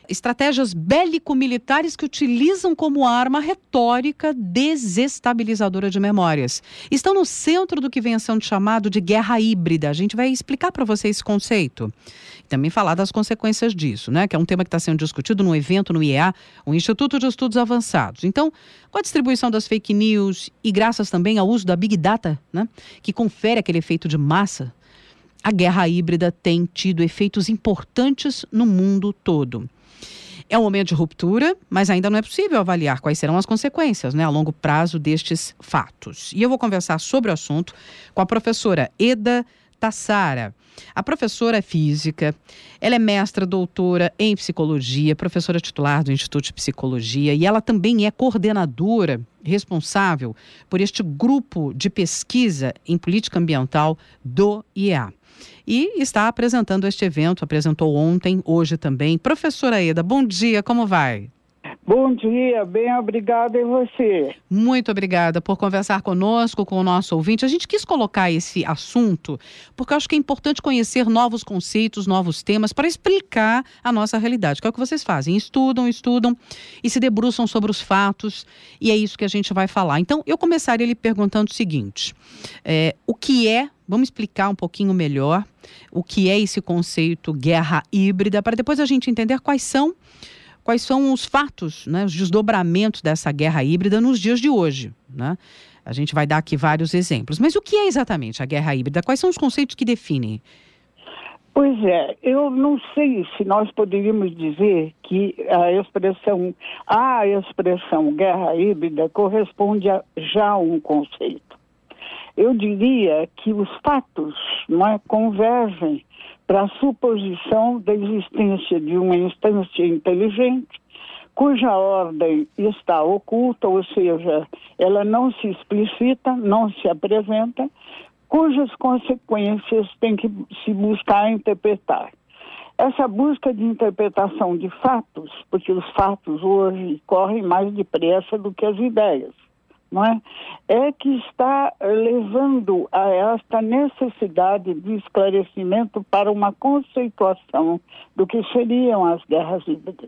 Estratégias bélico-militares que utilizam como arma a retórica desestabilizadora de memórias. Estão no centro do que vem sendo chamado de guerra híbrida. A gente vai explicar para você esse conceito. Também falar das consequências disso, né? Que é um tema que está sendo discutido num evento no IEA, o Instituto de Estudos Avançados. Então, com a distribuição das fake news e graças também ao uso da Big Data, né? Que confere aquele efeito de massa, a guerra híbrida tem tido efeitos importantes no mundo todo. É um momento de ruptura, mas ainda não é possível avaliar quais serão as consequências, né, a longo prazo destes fatos. E eu vou conversar sobre o assunto com a professora Eda Tassara. A professora é física, ela é mestra, doutora em psicologia, professora titular do Instituto de Psicologia e ela também é coordenadora responsável por este grupo de pesquisa em política ambiental do IEA. E está apresentando este evento, apresentou ontem, hoje também. Professora Eda, bom dia, como vai? Bom dia, bem obrigada, e você? Muito obrigada por conversar conosco, com o nosso ouvinte. A gente quis colocar esse assunto porque eu acho que é importante conhecer novos conceitos, novos temas para explicar a nossa realidade, que é o que vocês fazem. Estudam e se debruçam sobre os fatos e é isso que a gente vai falar. Então, eu começaria lhe perguntando o seguinte, vamos explicar um pouquinho melhor o que é esse conceito guerra híbrida, para depois a gente entender quais são os fatos, né, os desdobramentos dessa guerra híbrida nos dias de hoje, né? A gente vai dar aqui vários exemplos. Mas o que é exatamente a guerra híbrida? Quais são os conceitos que definem? Pois é, eu não sei se nós poderíamos dizer que a expressão guerra híbrida corresponde já a um conceito. Eu diria que os fatos, convergem para a suposição da existência de uma instância inteligente cuja ordem está oculta, ou seja, ela não se explicita, não se apresenta, cujas consequências tem que se buscar interpretar. Essa busca de interpretação de fatos, porque os fatos hoje correm mais depressa do que as ideias, é que está levando a esta necessidade de esclarecimento para uma conceituação do que seriam as guerras híbridas.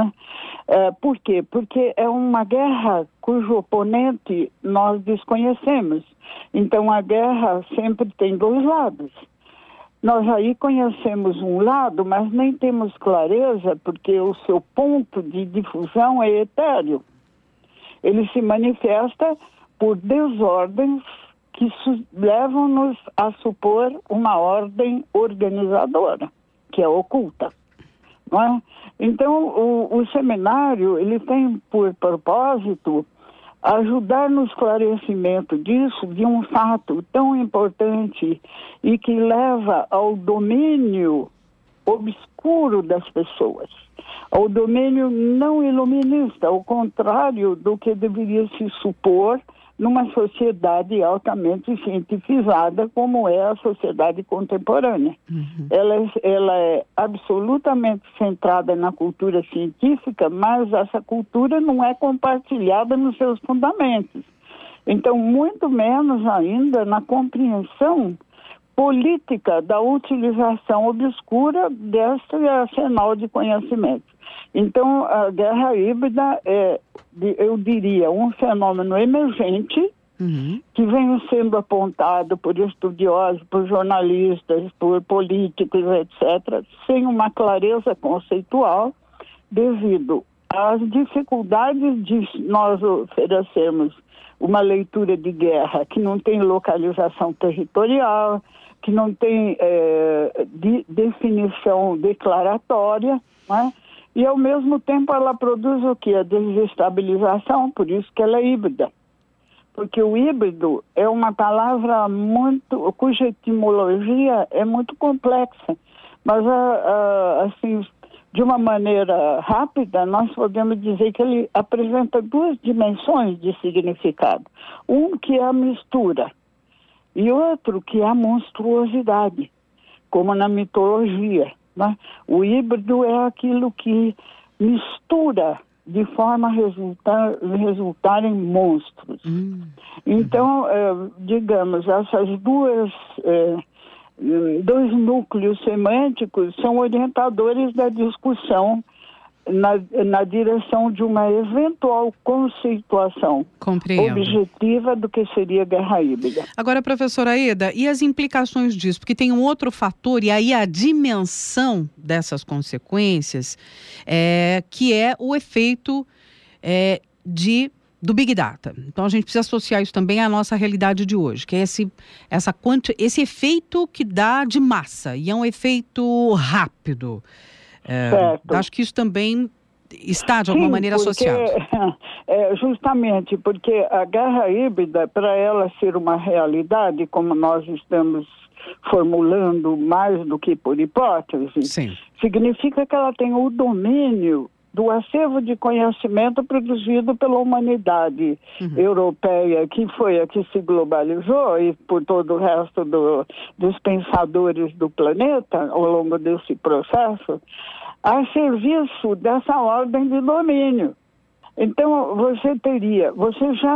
Por quê? Porque é uma guerra cujo oponente nós desconhecemos. Então a guerra sempre tem dois lados. Nós aí conhecemos um lado, mas nem temos clareza porque o seu ponto de difusão é etéreo. Ele se manifesta por desordens que levam-nos a supor uma ordem organizadora, que é oculta. Então, o seminário ele tem por propósito ajudar no esclarecimento disso, de um fato tão importante e que leva ao domínio obscuro das pessoas, ao domínio não iluminista, ao contrário do que deveria se supor numa sociedade altamente cientificada como é a sociedade contemporânea. Uhum. Ela é absolutamente centrada na cultura científica, mas essa cultura não é compartilhada nos seus fundamentos. Então, muito menos ainda na compreensão política da utilização obscura desse arsenal de conhecimento. Então, a guerra híbrida é, eu diria, um fenômeno emergente, que vem sendo apontado por estudiosos, por jornalistas, por políticos, etc., sem uma clareza conceitual, devido às dificuldades de nós oferecermos uma leitura de guerra que não tem localização territorial, que não tem definição declaratória, e ao mesmo tempo ela produz o quê? A desestabilização, por isso que ela é híbrida. Porque o híbrido é uma palavra cuja etimologia é muito complexa, mas assim, de uma maneira rápida, nós podemos dizer que ele apresenta duas dimensões de significado. Um que é a mistura e outro que é a monstruosidade, como na mitologia. O híbrido é aquilo que mistura de forma a resultar em monstros. Então, digamos, essas dois núcleos semânticos são orientadores da discussão na direção de uma eventual conceituação objetiva do que seria guerra híbrida. Agora, professora Aida, e as implicações disso? Porque tem um outro fator, e aí a dimensão dessas consequências, que é o efeito do Big Data. Então, a gente precisa associar isso também à nossa realidade de hoje, que é esse efeito que dá de massa, e é um efeito rápido. Acho que isso também está, de alguma maneira, associado. Justamente porque a guerra híbrida, para ela ser uma realidade, como nós estamos formulando mais do que por hipótese, sim, significa que ela tem o domínio do acervo de conhecimento produzido pela humanidade europeia, que foi a que se globalizou, e por todo o resto dos pensadores do planeta, ao longo desse processo, a serviço dessa ordem de domínio. Então, já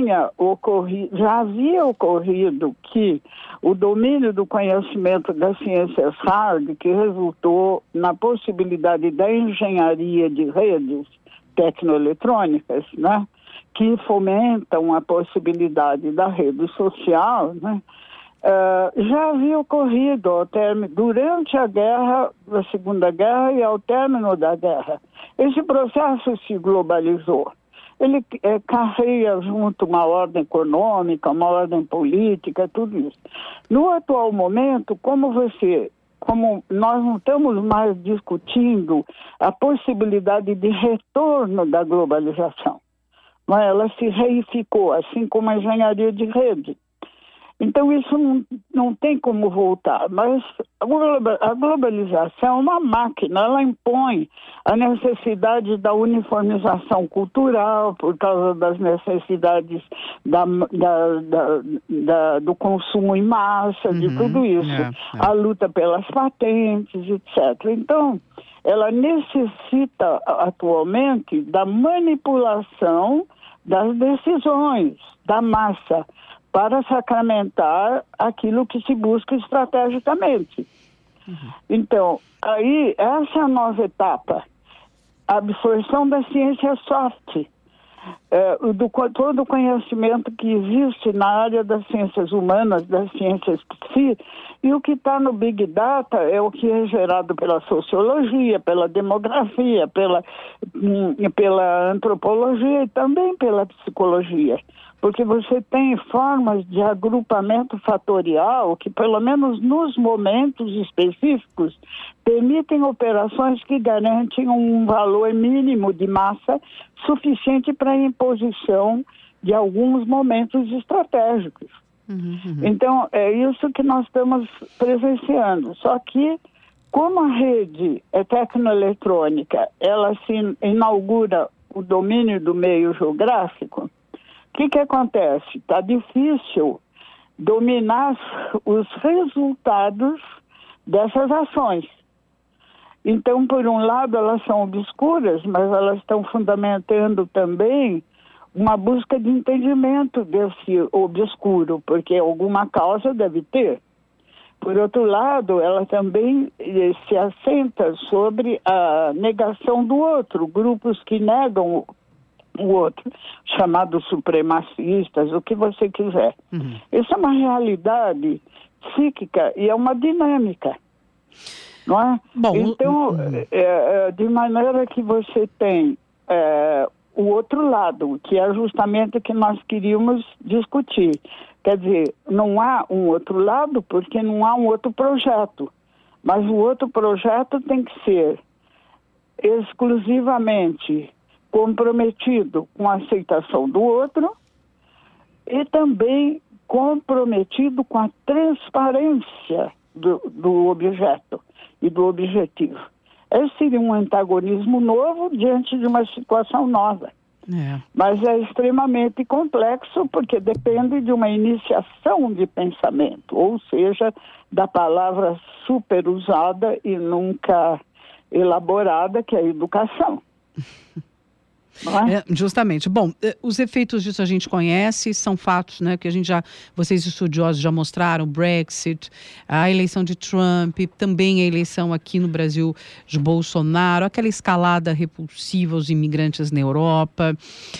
havia ocorrido que o domínio do conhecimento das ciências hard, que resultou na possibilidade da engenharia de redes tecnoeletrônicas, né, que fomentam a possibilidade da rede social, né, já havia ocorrido durante a Segunda Guerra e ao término da guerra. Esse processo se globalizou. Ele carrega junto uma ordem econômica, uma ordem política, tudo isso. No atual momento, como nós não estamos mais discutindo a possibilidade de retorno da globalização, mas ela se reificou, assim como a engenharia de rede. Então, isso não tem como voltar, mas a globalização é uma máquina, ela impõe a necessidade da uniformização cultural por causa das necessidades do consumo em massa, de tudo isso, a luta pelas patentes, etc. Então, ela necessita atualmente da manipulação das decisões da massa, para sacramentar aquilo que se busca estrategicamente. Então, aí, essa é a nova etapa. A absorção da ciência soft, todo o conhecimento que existe na área das ciências humanas, das ciências psi, e o que está no Big Data é o que é gerado pela sociologia, pela demografia, pela antropologia e também pela psicologia. Porque você tem formas de agrupamento fatorial que, pelo menos nos momentos específicos, permitem operações que garantem um valor mínimo de massa suficiente para a imposição de alguns momentos estratégicos. Então, é isso que nós estamos presenciando. Só que, como a rede tecnoeletrônica, ela se inaugura o domínio do meio geográfico, o que acontece? Está difícil dominar os resultados dessas ações. Então, por um lado, elas são obscuras, mas elas estão fundamentando também uma busca de entendimento desse obscuro, porque alguma causa deve ter. Por outro lado, ela também se assenta sobre a negação do outro, grupos que negam o outro, chamados supremacistas, o que você quiser. Isso é uma realidade psíquica e é uma dinâmica, não é? Bom, então, de maneira que você tem o outro lado, que é justamente o que nós queríamos discutir. Quer dizer, não há um outro lado porque não há um outro projeto, mas o outro projeto tem que ser exclusivamente comprometido com a aceitação do outro e também comprometido com a transparência do objeto e do objetivo. Esse seria um antagonismo novo diante de uma situação nova. Mas é extremamente complexo porque depende de uma iniciação de pensamento, ou seja, da palavra super usada e nunca elaborada, que é a educação. Justamente. Bom, os efeitos disso a gente conhece, são fatos, né, que vocês estudiosos já mostraram, o Brexit, a eleição de Trump, também a eleição aqui no Brasil de Bolsonaro, aquela escalada repulsiva aos imigrantes na Europa.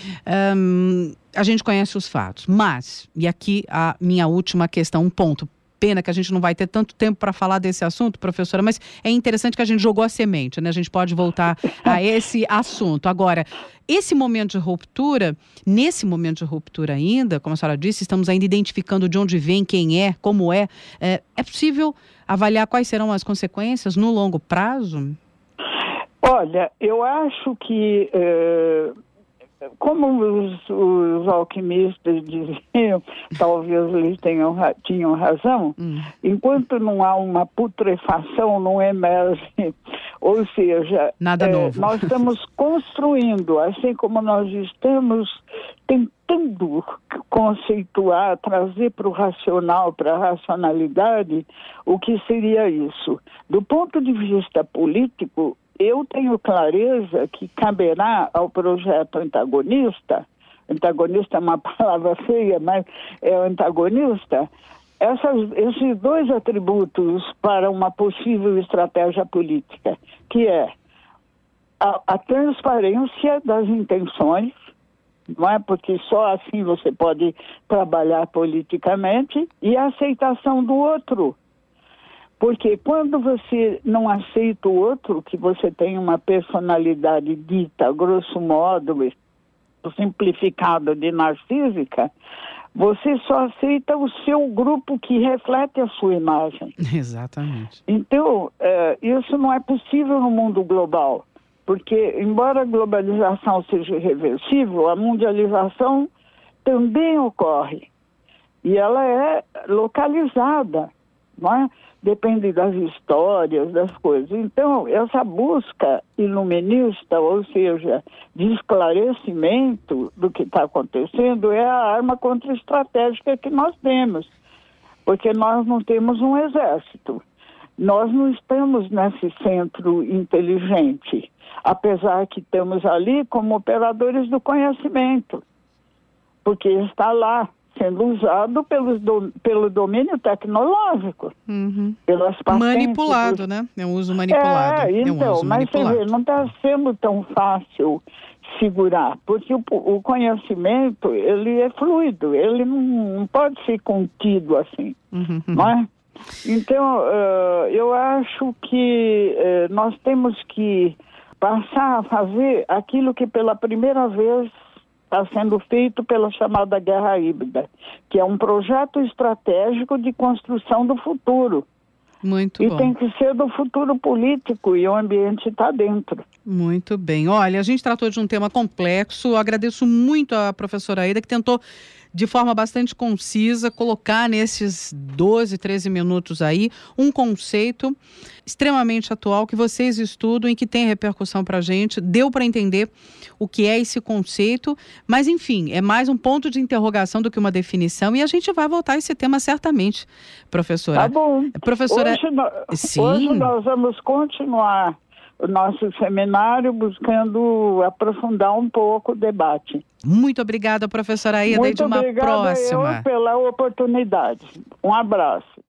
A gente conhece os fatos, mas, e aqui a minha última questão, um ponto. Pena que a gente não vai ter tanto tempo para falar desse assunto, professora, mas é interessante que a gente jogou a semente, né? A gente pode voltar a esse assunto. Agora, nesse momento de ruptura ainda, como a senhora disse, estamos ainda identificando de onde vem, quem é, como é. É possível avaliar quais serão as consequências no longo prazo? Olha, eu acho que... como os alquimistas diziam, talvez eles tinham razão, enquanto não há uma putrefação, não emerge. Ou seja, nada novo. Nós estamos construindo, assim como nós estamos tentando conceituar, trazer para o racional, para a racionalidade, o que seria isso. Do ponto de vista político, eu tenho clareza que caberá ao projeto antagonista é uma palavra feia, mas é o antagonista, esses dois atributos para uma possível estratégia política, que é a transparência das intenções, não é? Porque só assim você pode trabalhar politicamente, e a aceitação do outro. Porque quando você não aceita o outro, que você tem uma personalidade dita, grosso modo, simplificada de narcísica, você só aceita o seu grupo que reflete a sua imagem. Exatamente. Então, isso não é possível no mundo global. Porque, embora a globalização seja irreversível, a mundialização também ocorre. E ela é localizada, não é? Depende das histórias, das coisas. Então, essa busca iluminista, ou seja, de esclarecimento do que está acontecendo, é a arma contra-estratégica que nós temos. Porque nós não temos um exército. Nós não estamos nesse centro inteligente, apesar que estamos ali como operadores do conhecimento, porque está lá, sendo usado pelo domínio tecnológico. Pelas patentes. Manipulado, né? É um uso manipulado. Então, mas você vê, não está sendo tão fácil segurar, porque o conhecimento, ele é fluido, ele não pode ser contido assim, não é? Então, eu acho que nós temos que passar a fazer aquilo que pela primeira vez está sendo feito pela chamada guerra híbrida, que é um projeto estratégico de construção do futuro. Muito bom. E tem que ser do futuro político, e o ambiente está dentro. Muito bem. Olha, a gente tratou de um tema complexo. Eu agradeço muito a professora Aida, que tentou, de forma bastante concisa, colocar nesses 12, 13 minutos aí um conceito extremamente atual que vocês estudam e que tem repercussão para a gente. Deu para entender o que é esse conceito, mas enfim, é mais um ponto de interrogação do que uma definição, e a gente vai voltar a esse tema certamente, professora. Tá bom. Professora... Hoje nós vamos continuar o nosso seminário buscando aprofundar um pouco o debate. Muito obrigada, professora Aida, e de uma próxima. Muito obrigada pela oportunidade. Um abraço.